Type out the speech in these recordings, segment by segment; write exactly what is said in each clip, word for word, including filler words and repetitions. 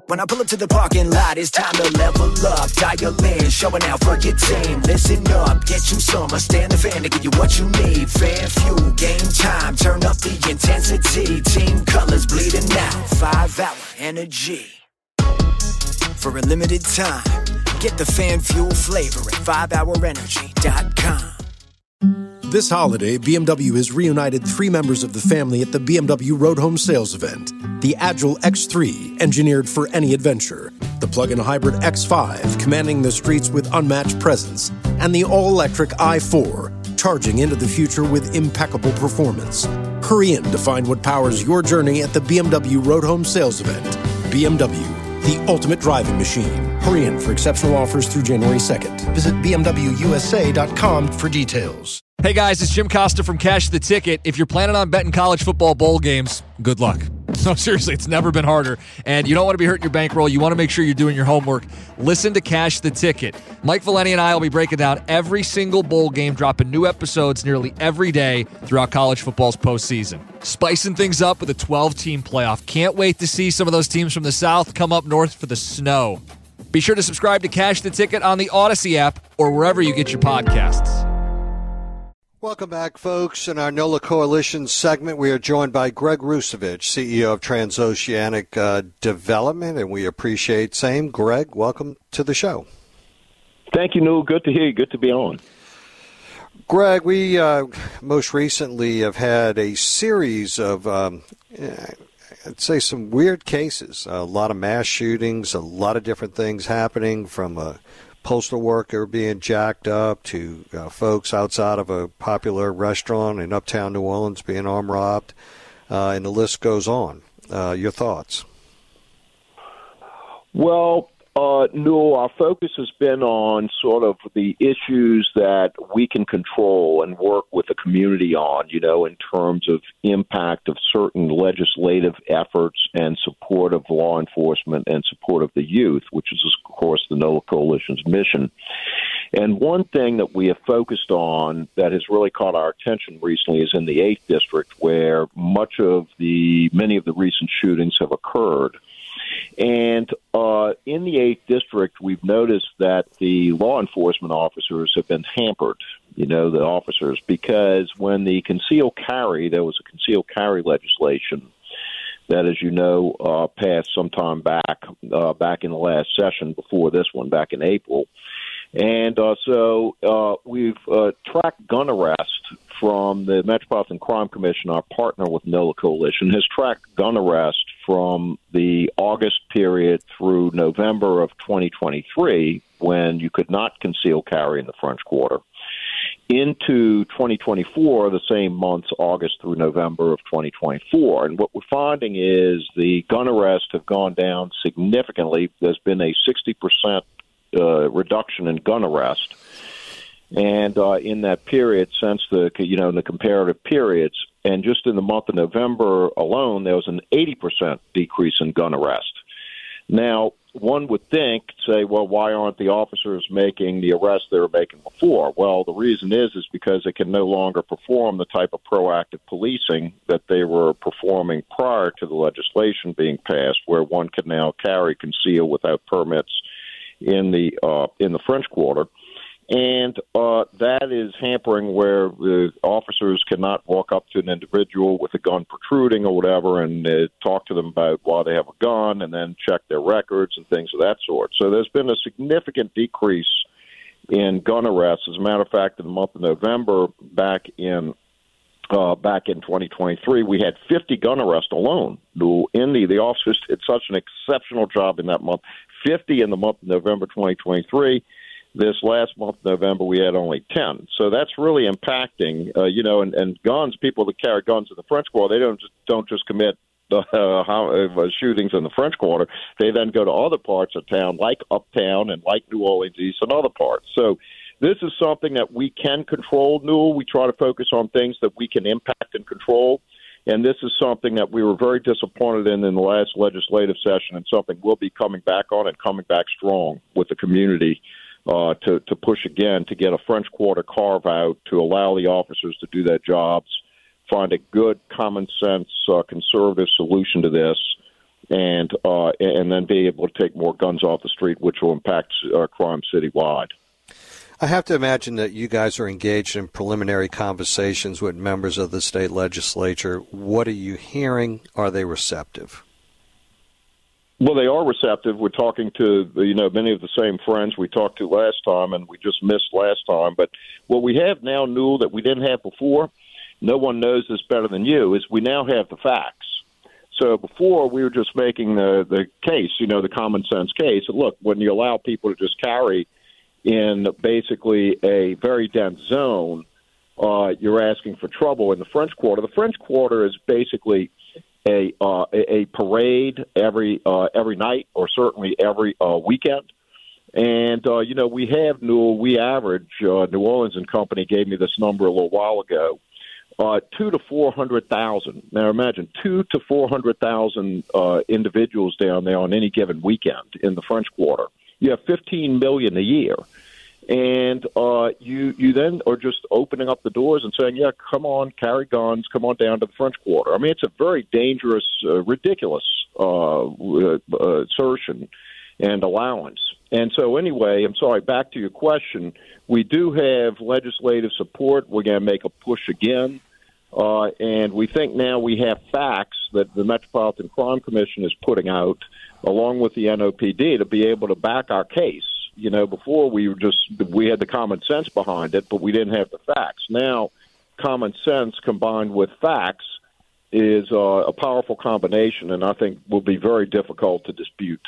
When I pull up to the parking lot, it's time to level up. Dial in, showing out for your team. Listen up, get you some. I stand the fan to give you what you need. Fan fuel, game time, turn up the intensity. Team colors bleeding out, five hour energy. For a limited time, get the fan fuel flavor at five hour energy dot com. This holiday, B M W has reunited three members of the family at the B M W Road Home Sales Event. The Agile X three, engineered for any adventure. The plug-in hybrid X five, commanding the streets with unmatched presence. And the all-electric i four, charging into the future with impeccable performance. Hurry in to find what powers your journey at the B M W Road Home Sales Event. B M W, the ultimate driving machine. Hurry in for exceptional offers through January second. Visit B M W U S A dot com for details. Hey guys, it's Jim Costa from Cash the Ticket. If you're planning on betting college football bowl games, good luck. No, seriously, it's never been harder. And you don't want to be hurting your bankroll. You want to make sure you're doing your homework. Listen to Cash the Ticket. Mike Valeni and I will be breaking down every single bowl game, dropping new episodes nearly every day throughout college football's postseason. Spicing things up with a twelve-team playoff. Can't wait to see some of those teams from the South come up north for the snow. Be sure to subscribe to Cash the Ticket on the Odyssey app or wherever you get your podcasts. Welcome back, folks. In our NOLA Coalition segment, we are joined by Greg Rusevich, C E O of Transoceanic uh, Development, and we appreciate same. Greg, welcome to the show. Thank you, Newell. Good to hear you. Good to be on. Greg, we uh, most recently have had a series of, um, I'd say, some weird cases. A lot of mass shootings, a lot of different things happening, from a postal worker being jacked up to uh, folks outside of a popular restaurant in uptown New Orleans being arm robbed, uh, and the list goes on. Uh, your thoughts? Well, uh, no, our focus has been on sort of the issues that we can control and work with the community on, you know, in terms of impact of certain legislative efforts and support of law enforcement and support of the youth, which is, of course, the NOLA Coalition's mission. And one thing that we have focused on that has really caught our attention recently is in the eighth District, where much of the, many of the recent shootings have occurred. And uh, in the eighth District, we've noticed that the law enforcement officers have been hampered, you know, the officers, because when the concealed carry, there was a concealed carry legislation that, as you know, uh, passed some time back, uh, back in the last session before this one, back in April. And uh, so uh, we've uh, tracked gun arrest from the Metropolitan Crime Commission. Our partner with NOLA Coalition has tracked gun arrest from the August period through November of twenty twenty-three, when you could not conceal carry in the French Quarter, into twenty twenty-four, the same months, August through November of twenty twenty-four. And what we're finding is the gun arrests have gone down significantly. There's been a sixty percent uh, reduction in gun arrest. And uh, in that period, since the, you know, in the comparative periods, and just in the month of November alone, there was an eighty percent decrease in gun arrest. Now, one would think, say, well, why aren't the officers making the arrests they were making before? Well, the reason is is because they can no longer perform the type of proactive policing that they were performing prior to the legislation being passed, where one can now carry, conceal without permits in the uh, in the French Quarter. And uh, that is hampering where the officers cannot walk up to an individual with a gun protruding or whatever and uh, talk to them about why they have a gun and then check their records and things of that sort. So there's been a significant decrease in gun arrests. As a matter of fact, in the month of November, back in uh, back in twenty twenty-three, we had fifty gun arrests alone. In the, the officers did such an exceptional job in that month. fifty in the month of November twenty twenty-three. This last month, November, we had only ten. So that's really impacting, uh, you know, and, and guns, people that carry guns in the French Quarter, they don't just, don't just commit uh, how, uh, shootings in the French Quarter. They then go to other parts of town, like Uptown and like New Orleans East and other parts. So this is something that we can control, Newell. We try to focus on things that we can impact and control. And this is something that we were very disappointed in in the last legislative session, and something we'll be coming back on and coming back strong with the community. Uh, to, to push again to get a French Quarter carve-out to allow the officers to do their jobs, find a good, common-sense, uh, conservative solution to this, and uh, and then be able to take more guns off the street, which will impact uh, crime citywide. I have to imagine that you guys are engaged in preliminary conversations with members of the state legislature. What are you hearing? Are they receptive? Well, they are receptive. We're talking to, you know, many of the same friends we talked to last time, and we just missed last time. But what we have now, Newell, that we didn't have before, no one knows this better than you, is we now have the facts. So before, we were just making the, the case, you know, the common sense case. Look, when you allow people to just carry in basically a very dense zone, uh, you're asking for trouble in the French Quarter. The French Quarter is basically a uh, a parade every uh, every night, or certainly every uh, weekend. And, uh, you know, we have, Newell, we average, uh, New Orleans and Company gave me this number a little while ago, uh, two to four hundred thousand. Now imagine two to four hundred thousand uh, individuals down there on any given weekend in the French Quarter. You have fifteen million a year. And uh, you you then are just opening up the doors and saying, yeah, come on, carry guns, come on down to the French Quarter. I mean, it's a very dangerous, uh, ridiculous uh, uh, assertion and allowance. And so anyway, I'm sorry, back to your question. We do have legislative support. We're going to make a push again. Uh, and we think now we have facts that the Metropolitan Crime Commission is putting out, along with the N O P D, to be able to back our case. You know, before we were just, we had the common sense behind it, but we didn't have the facts. Now, common sense combined with facts is uh, a powerful combination, and I think will be very difficult to dispute.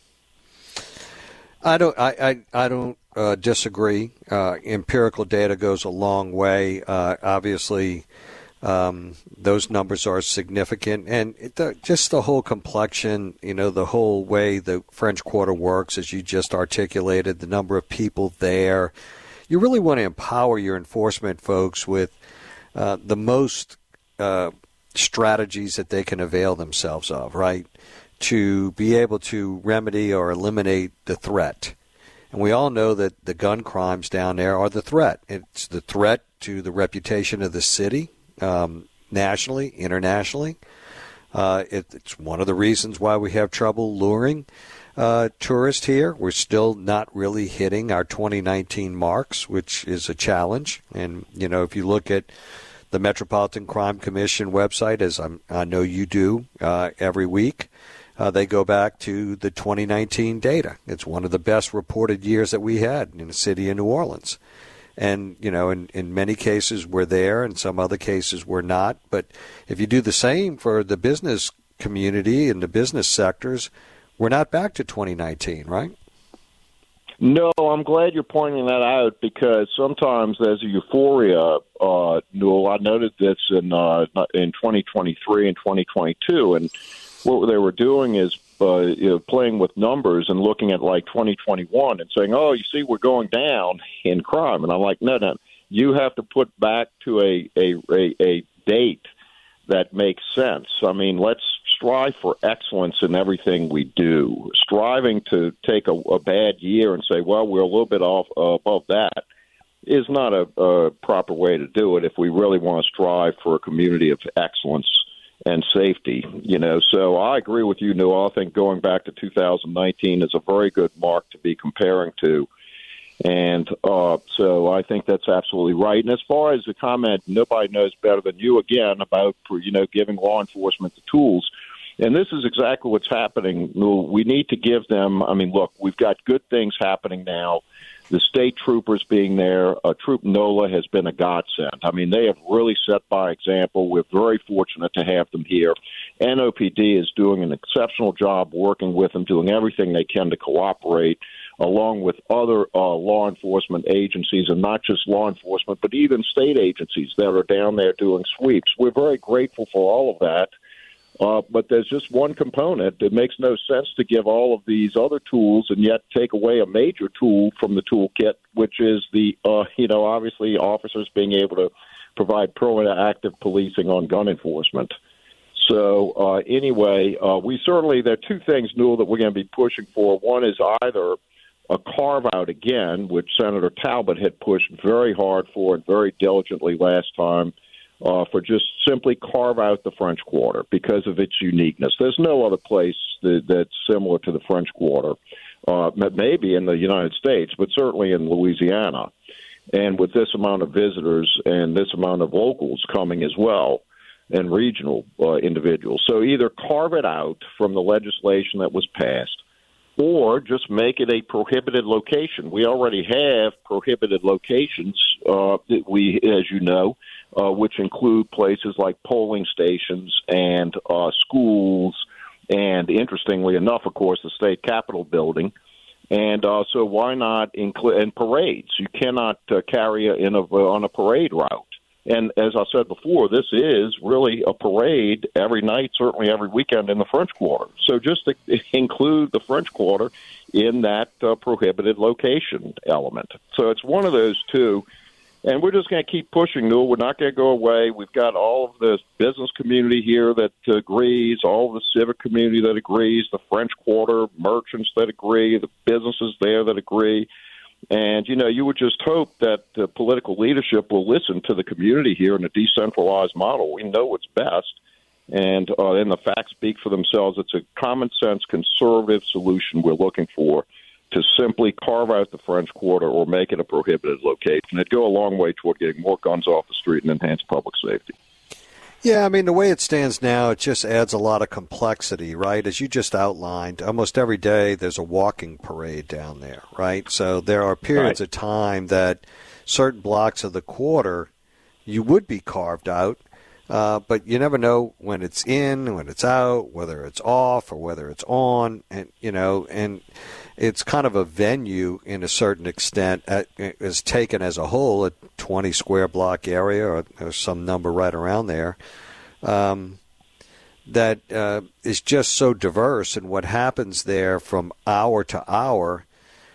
I don't. I. I, I don't uh, disagree. Uh, empirical data goes a long way. Uh, obviously, um, those numbers are significant, and it, the, just the whole complexion. You know, the whole way the French Quarter works, as you just articulated, the number of people there. You really want to empower your enforcement folks with uh, the most uh, strategies that they can avail themselves of, right? To be able to remedy or eliminate the threat. And we all know that the gun crimes down there are the threat. It's the threat to the reputation of the city, um, nationally, internationally. Uh, it, it's one of the reasons why we have trouble luring uh, tourists here. We're still not really hitting our twenty nineteen marks, which is a challenge. And, you know, if you look at the Metropolitan Crime Commission website, as I'm, I know you do uh, every week, Uh, they go back to the twenty nineteen data. It's one of the best reported years that we had in the city of New Orleans. And, you know, in, in many cases we're there, in some other cases we're not. But if you do the same for the business community and the business sectors, we're not back to twenty nineteen, right? No, I'm glad you're pointing that out, because sometimes there's a euphoria. Uh, Newell, I noted this in uh, in twenty twenty-three and twenty twenty-two, and what they were doing is uh, you know, playing with numbers and looking at like twenty twenty-one and saying, oh, you see, we're going down in crime. And I'm like, no, no, you have to put back to a, a, a, a date that makes sense. I mean, let's strive for excellence in everything we do. Striving to take a, a bad year and say, well, we're a little bit off uh, above that is not a, a proper way to do it if we really want to strive for a community of excellence and safety, you know. So I agree with you, Newell. I think going back to two thousand nineteen is a very good mark to be comparing to. And uh, so I think that's absolutely right. And as far as the comment, nobody knows better than you, again, about, you know, giving law enforcement the tools. And this is exactly what's happening. We need to give them, I mean, look, we've got good things happening now. The state troopers being there, uh, Troop NOLA has been a godsend. I mean, they have really set by example. We're very fortunate to have them here. N O P D is doing an exceptional job working with them, doing everything they can to cooperate, along with other uh, law enforcement agencies, and not just law enforcement, but even state agencies that are down there doing sweeps. We're very grateful for all of that. Uh, but there's just one component. It makes no sense to give all of these other tools and yet take away a major tool from the toolkit, which is the, uh, you know, obviously officers being able to provide proactive policing on gun enforcement. So uh, anyway, uh, we certainly, there are two things, Newell, that we're going to be pushing for. One is either a carve-out again, which Senator Talbot had pushed very hard for and very diligently last time, uh, for just simply carve out the French Quarter because of its uniqueness. There's no other place that, that's similar to the French Quarter, uh, maybe in the United States, but certainly in Louisiana. And with this amount of visitors and this amount of locals coming as well, and regional uh, individuals. So either carve it out from the legislation that was passed or just make it a prohibited location. We already have prohibited locations, uh, that we, as you know, uh, which include places like polling stations and uh, schools and, interestingly enough, of course, the state capitol building. And uh, so why not include and parades? You cannot uh, carry a, in a, on a parade route. And as I said before, this is really a parade every night, certainly every weekend in the French Quarter. So just to include the French Quarter in that uh, prohibited location element. So it's one of those two. And we're just going to keep pushing, Newell. We're not going to go away. We've got all of the business community here that agrees, all of the civic community that agrees, the French Quarter merchants that agree, the businesses there that agree. And, you know, you would just hope that the political leadership will listen to the community here in a decentralized model. We know what's best, and uh, and the facts speak for themselves. It's a common-sense, conservative solution we're looking for to simply carve out the French Quarter or make it a prohibited location. It'd go a long way toward getting more guns off the street and enhance public safety. Yeah, I mean, the way it stands now, it just adds a lot of complexity, right? As you just outlined, almost every day there's a walking parade down there, right? So there are periods right. of time that certain blocks of the quarter you would be carved out, uh, but you never know when it's in, when it's out, whether it's off or whether it's on, and you know, and it's kind of a venue in a certain extent, at, is taken as a whole, a twenty square block area or, or some number right around there, um, that uh, is just so diverse. And what happens there from hour to hour,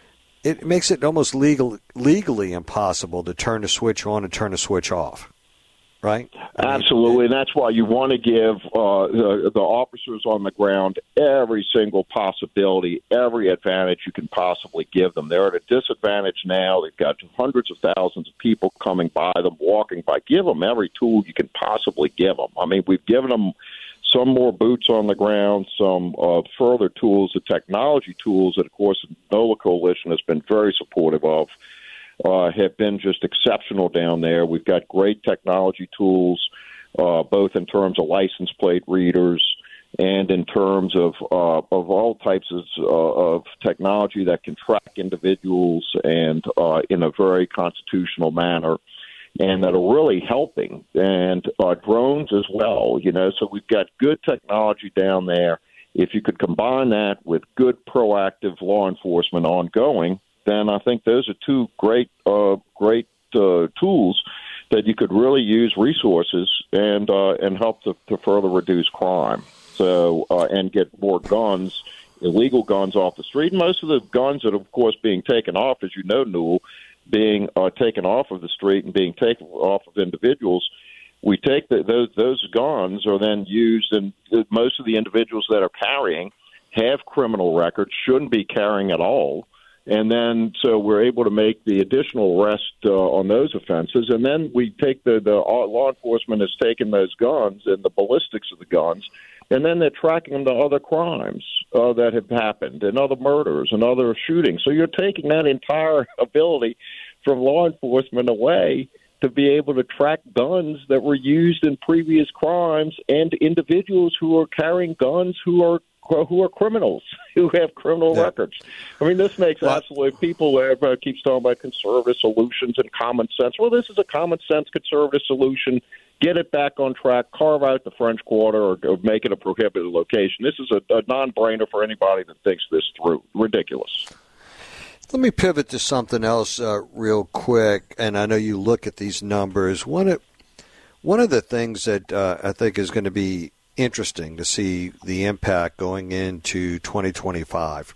it makes it almost legal, legally impossible to turn a switch on and turn a switch off. Right? Absolutely, and that's why you want to give uh, the, the officers on the ground every single possibility, every advantage you can possibly give them. They're at a disadvantage now. They've got hundreds of thousands of people coming by them, walking by. Give them every tool you can possibly give them. I mean, we've given them some more boots on the ground, some uh, further tools, the technology tools that, of course, the NOLA Coalition has been very supportive of. Uh, have been just exceptional down there. We've got great technology tools, uh, both in terms of license plate readers and in terms of uh, of all types of, uh, of technology that can track individuals and uh, in a very constitutional manner, and that are really helping. And uh, drones as well, you know. So we've got good technology down there. If you could combine that with good proactive law enforcement ongoing, then I think those are two great, uh, great uh, tools that you could really use resources and uh, and help to, to further reduce crime. So uh, and get more guns, illegal guns off the street. And most of the guns that are, of course, being taken off, as you know, Newell, being uh, taken off of the street and being taken off of individuals. We take the, those those guns are then used, and most of the individuals that are carrying have criminal records, shouldn't be carrying at all. And then, so we're able to make the additional arrest uh, on those offenses. And then we take the, the law enforcement has taken those guns and the ballistics of the guns, and then they're tracking them to other crimes uh, that have happened and other murders and other shootings. So you're taking that entire ability from law enforcement away to be able to track guns that were used in previous crimes and individuals who are carrying guns who are who are criminals, who have criminal yeah. records. I mean, this makes well, absolutely, people uh, keeps talking about conservative solutions and common sense. Well, this is a common sense conservative solution. Get it back on track, carve out the French Quarter, or, or make it a prohibited location. This is a, a non-brainer for anybody that thinks this through. Ridiculous. Let me pivot to something else uh, real quick, and I know you look at these numbers. One of, one of the things that uh, I think is going to be interesting to see the impact going into twenty twenty-five.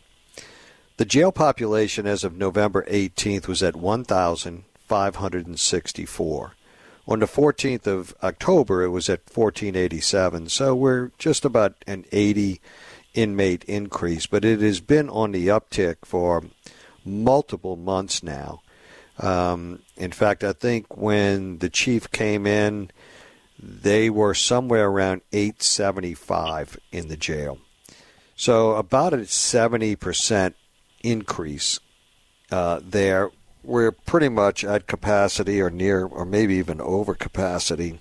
The jail population as of November eighteenth was at one thousand five hundred sixty-four. On the fourteenth of October, it was at fourteen eighty-seven. So we're just about an eighty inmate increase, but it has been on the uptick for multiple months now. Um, in fact, I think when the chief came in they were somewhere around eight seventy-five in the jail. So about a seventy percent increase uh, there. We're pretty much at capacity or near or maybe even over capacity.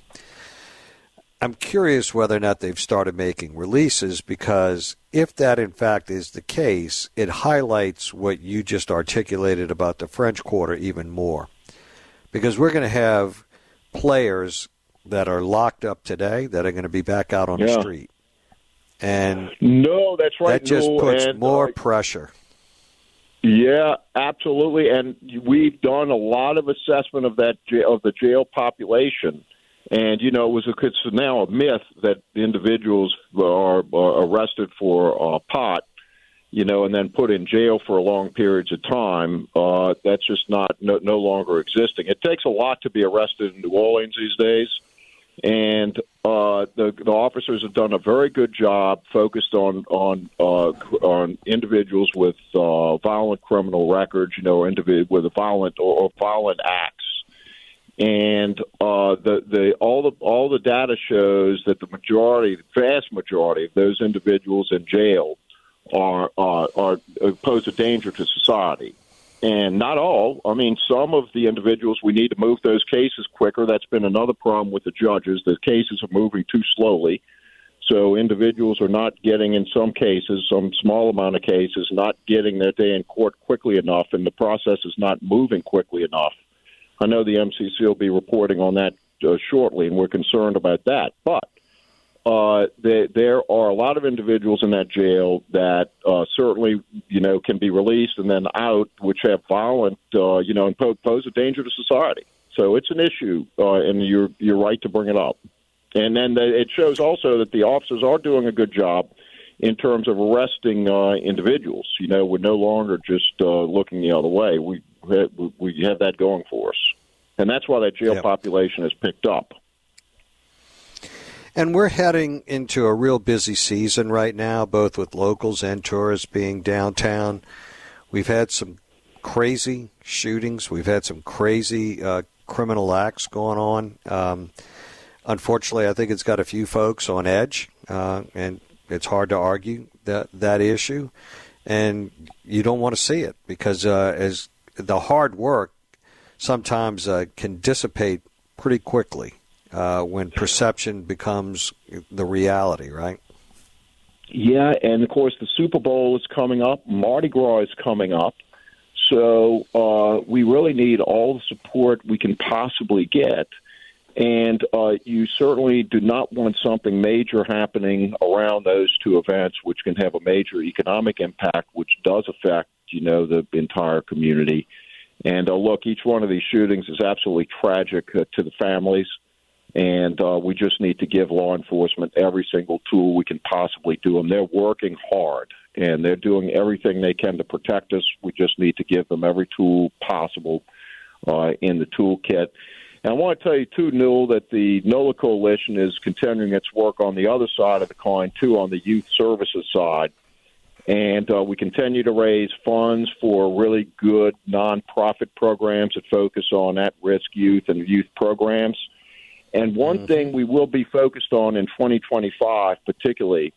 I'm curious whether or not they've started making releases, because if that in fact is the case, it highlights what you just articulated about the French Quarter even more. Because we're going to have players that are locked up today that are going to be back out on yeah. the street. And no, that's right. That just no, puts and, more uh, pressure. Yeah, absolutely. And we've done a lot of assessment of that of the jail population. And, you know, it was a, it's now a myth that individuals are, are arrested for uh, pot, you know, and then put in jail for long periods of time. Uh, that's just not no, no longer existing. It takes a lot to be arrested in New Orleans these days. And uh, the, the officers have done a very good job focused on on uh, on individuals with uh, violent criminal records, you know, individ- with a violent or, or violent acts. And uh, the the all the all the data shows that the majority, the vast majority of those individuals in jail are uh, are pose a danger to society. And not all. I mean, some of the individuals, we need to move those cases quicker. That's been another problem with the judges. The cases are moving too slowly. So individuals are not getting, in some cases, some small amount of cases, not getting their day in court quickly enough, and the process is not moving quickly enough. I know the M C C will be reporting on that uh, shortly, and we're concerned about that. But Uh, they, there are a lot of individuals in that jail that uh, certainly, you know, can be released and then out, which have violent, uh, you know, and pose a danger to society. So it's an issue, uh, and you're you're right to bring it up. And then the, it shows also that the officers are doing a good job in terms of arresting uh, individuals. You know, we're no longer just uh, looking the other way. We we have that going for us, and that's why that jail yep. population has picked up. And we're heading into a real busy season right now, both with locals and tourists being downtown. We've had some crazy shootings. We've had some crazy uh, criminal acts going on. Um, unfortunately, I think it's got a few folks on edge, uh, and it's hard to argue that, that issue. And you don't want to see it because uh, as the hard work sometimes uh, can dissipate pretty quickly. Uh, when perception becomes the reality, right? Yeah, and, of course, the Super Bowl is coming up. Mardi Gras is coming up. So uh, we really need all the support we can possibly get. And uh, you certainly do not want something major happening around those two events, which can have a major economic impact, which does affect, you know, the entire community. And, uh, look, each one of these shootings is absolutely tragic uh, to the families. And uh, we just need to give law enforcement every single tool we can possibly do. And they're working hard, and they're doing everything they can to protect us. We just need to give them every tool possible uh, in the toolkit. And I want to tell you, too, Newell, that the NOLA Coalition is continuing its work on the other side of the coin, too, on the youth services side. And uh, we continue to raise funds for really good nonprofit programs that focus on at-risk youth and youth programs. And one mm-hmm. thing we will be focused on in twenty twenty-five particularly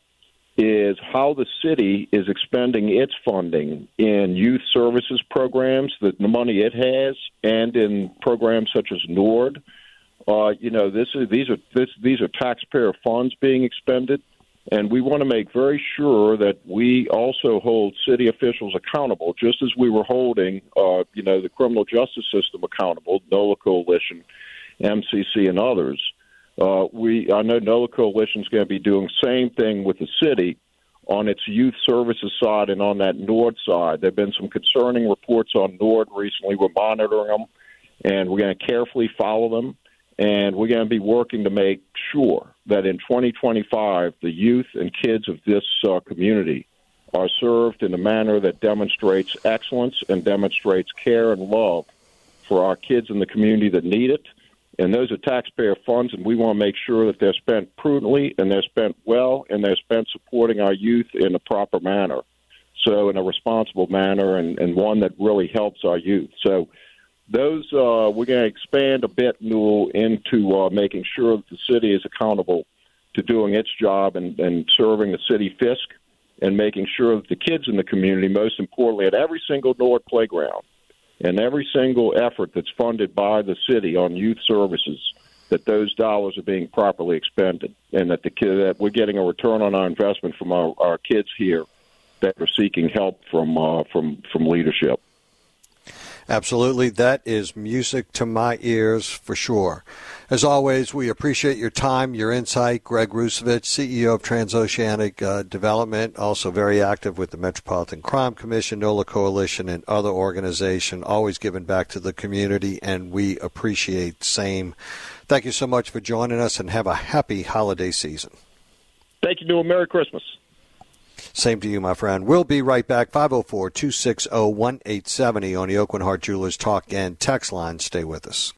is how the city is expending its funding in youth services programs, the, the money it has, and in programs such as NORD. Uh, you know, this is these are this, these are taxpayer funds being expended, and we want to make very sure that we also hold city officials accountable, just as we were holding, uh, you know, the criminal justice system accountable, NOLA Coalition, M C C, and others. Uh, we I know NOLA Coalition is going to be doing the same thing with the city on its youth services side and on that NORD side. There have been some concerning reports on NORD recently. We're monitoring them, and we're going to carefully follow them, and we're going to be working to make sure that in twenty twenty-five the youth and kids of this uh, community are served in a manner that demonstrates excellence and demonstrates care and love for our kids in the community that need it. And those are taxpayer funds, and we want to make sure that they're spent prudently and they're spent well and they're spent supporting our youth in a proper manner, so in a responsible manner and, and one that really helps our youth. So those uh, we're going to expand a bit, Newell, into uh, making sure that the city is accountable to doing its job and, and serving the city fisc and making sure that the kids in the community, most importantly, at every single Nord playground and every single effort that's funded by the city on youth services, that those dollars are being properly expended and that the kid, that we're getting a return on our investment from our, our kids here that are seeking help from uh, from from leadership. Absolutely. That is music to my ears for sure. As always, we appreciate your time, your insight. Greg Rusevich, C E O of Transoceanic uh, Development, also very active with the Metropolitan Crime Commission, NOLA Coalition, and other organizations, always giving back to the community, and we appreciate same. Thank you so much for joining us, and have a happy holiday season. Thank you, Newell. Merry Christmas. Same to you, my friend. We'll be right back. five oh four, two six oh, one eight seven oh on the Oakland Heart Jewelers Talk and Text line. Stay with us.